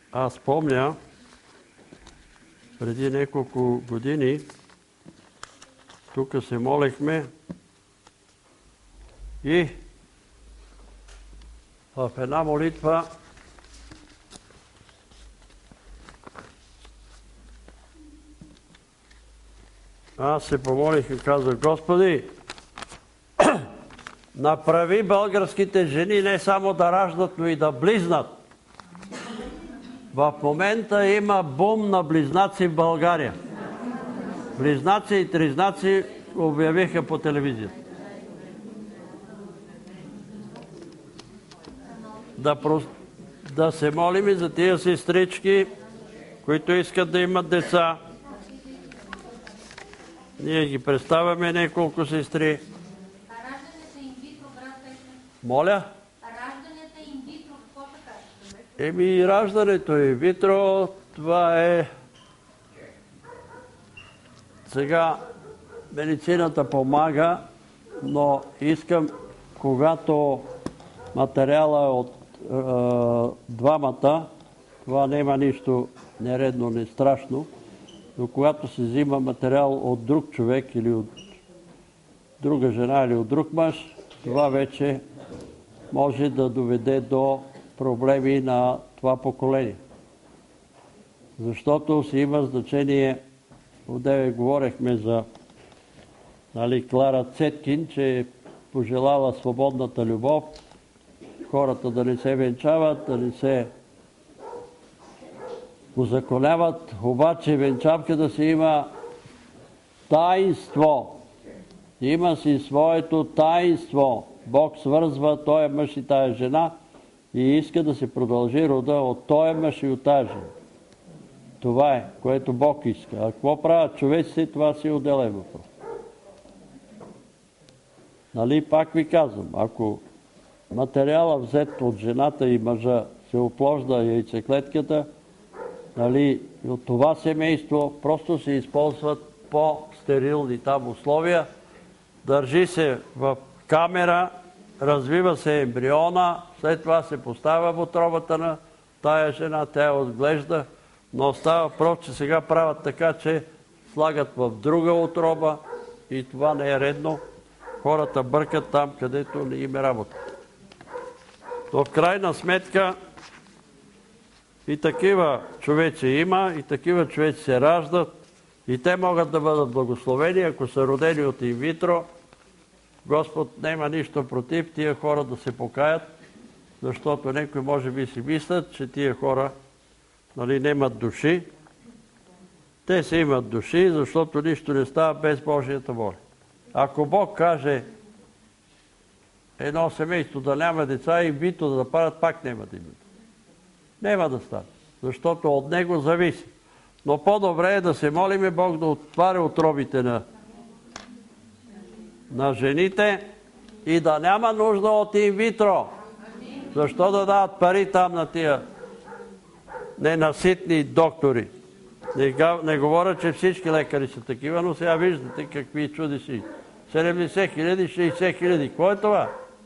Аз помня, преди няколко години, тук се молехме и в една молитва аз се помолих и казах: Господи, направи българските жени не само да раждат, но и да близнат. В момента има бум на близнаци в България. Близнаци и тризнаци обявиха по телевизията. Да се молим и за тия сестрички, които искат да имат деца. Ние ги представяме няколко сестри. А раждането инвитро, брат Петър? Моля? А раждането инвитро, какво ще кажеш? Еми, раждането инвитро, това е... Сега медицината помага, но искам, когато материала е от двамата, това няма нищо нередно, не страшно, но когато се взима материал от друг човек или от друга жена или от друг мъж, това вече може да доведе до проблеми на това поколение. Защото си има значение, одеве говорехме за Клара Цеткин, че е пожелала свободната любов, хората да не се венчават, да не се узаконяват, обаче венчавката си има таинство. Има си своето таинство. Бог свързва този мъж и тая жена и иска да се продължи рода от този мъж и от тази жена. Това е, което Бог иска. А какво правят човеците, това си отделен въпрос. Нали, пак ви казвам, ако материала взет от жената и мъжа се опложда яйцеклетката, нали, от това семейство просто се използват по-стерилни там условия, държи се в камера, развива се ембриона, след това се поставя в утробата на тая жена, тя я отглежда, но става въпрос, че сега правят така, че слагат в друга утроба и това не е редно. Хората бъркат там, където не им е работа. Но в крайна сметка и такива човеци има, и такива човеци се раждат, и те могат да бъдат благословени, ако са родени от инвитро. Господ няма нищо против тия хора да се покаят, защото някой може би си мислят, че тия хора нямат души. Те си имат души, защото нищо не става без Божията воля. Ако Бог каже едно семейство да няма деца и бито да направят, пак няма да имат. Няма да стане, защото от него зависи. Но по-добре е да се молиме Бог да отваря утробите на жените и да няма нужда от инвитро. Защо да дават пари там на тия ненаситни доктори? Не говоря, че всички лекари са такива, но сега виждате какви чуди си. 70 хиляди, 60 хиляди. Какво е това?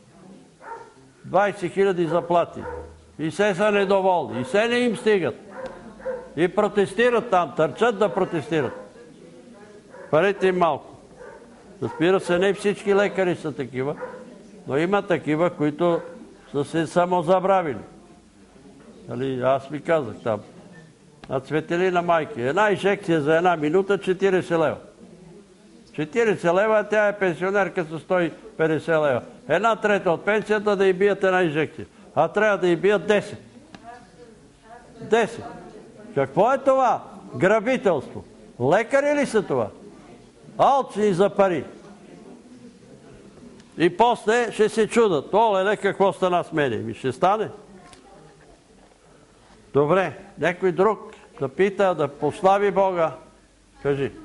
20 хиляди заплати. И все са недоволни. И все не им стигат. И протестират там, търчат да протестират. Парите им малко. Разбира се, не всички лекари са такива, но има такива, които са се самозабравили. Аз ви казах там. На Цветелина майки. Една инжекция за една минута 40 лева. 40 лева, тя е пенсионерка с 150 лева. Една трета от пенсията да й бият една инжекция. А трябва да й бият 10. 10. Какво е това? Грабителство. Лекари ли са това? Алчни за пари. И после ще се чудат. Оле, какво стана с мене? Ми ще стане. Добре, някой друг да пита, да прослави Бога. Кажи.